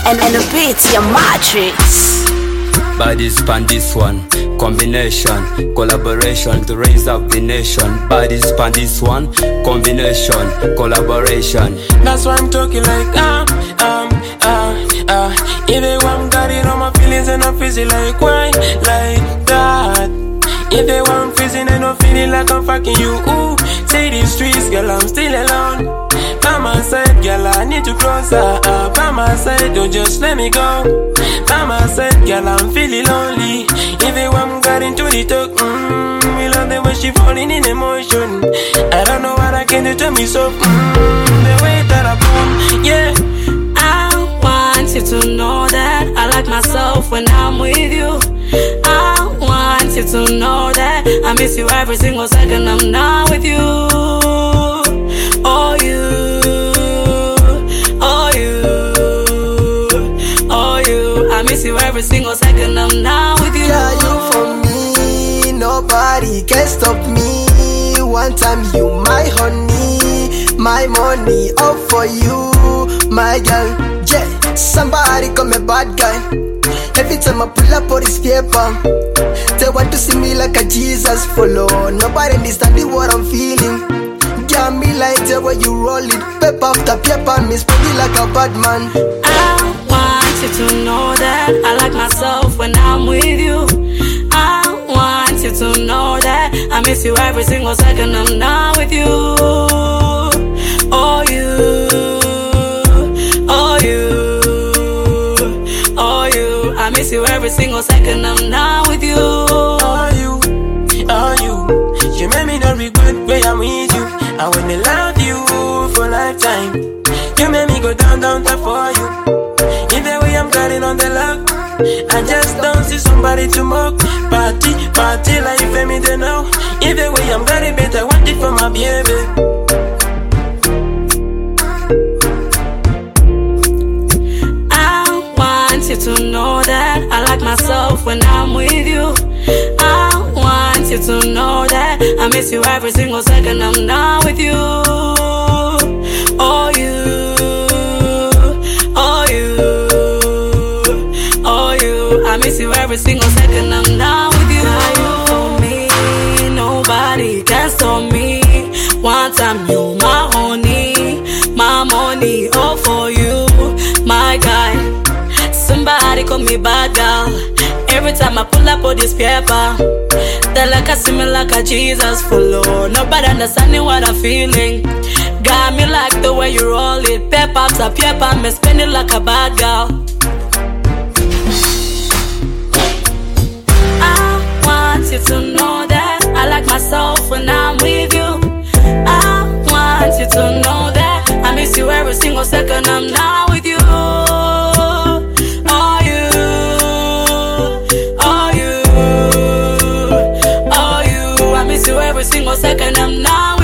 and a beat your matrix. Bodies pan this one, combination, collaboration to raise up the nation. Bodies pan this one, combination, collaboration. That's why I'm talking like if they want got it on my feelings and I'm feeling like why like that. If they want freezing and I'm feeling like I'm fucking you, ooh. Say these streets, girl, I'm still alone. By my side, girl, I need to closer. By my side, don't just let me go. By my side, girl, I'm feeling lonely. If they want got into the talk, we love the way she falling in emotion. I don't know what I can do to me so, the way that I boom, yeah. I want you to know that I like myself when I'm with you. I want you to know that I miss you every single second I'm not with you. Oh you, oh you, oh you. I miss you every single second I'm not with you. Yeah, you for me, nobody can stop me. One time you my honey, my money all for you, my girl. Yeah, somebody call me bad guy. Every time I pull up on this paper, they want to see me like a Jesus follow. Nobody understand what I'm feeling. Got me like the way you roll it. Paper after paper, me spend it like a bad man. I want you to know that I like myself when I'm with you. I want you to know that I miss you every single second I'm not with you. Oh you, oh you, oh you. I miss you every single second I'm not with you. Oh you made me not regret where I'm with you. I wanna love you for lifetime. You made me go down for you. Either way I'm carrying on the luck. I just don't see somebody to mock. Party like you me they know. Either way I'm got it better, want it for my baby. You to know that I like myself when I'm with you. I want you to know that I miss you every single second I'm not with you. Oh you, oh you, oh you. I miss you every single second I'm not with you. Now you for me, nobody can stop me. One time you my honey, my money all for you, my guy. Somebody call me bad girl. Every time I pull up on this paper, they like I see me like a Jesus follow. Nobody understanding what I'm feeling. Got me like the way you roll it. Paper after paper, me spend it like a bad girl. I want you to know that I like myself when I'm with you. I want you to know that I miss you every single second I'm not with you. Every single second I'm now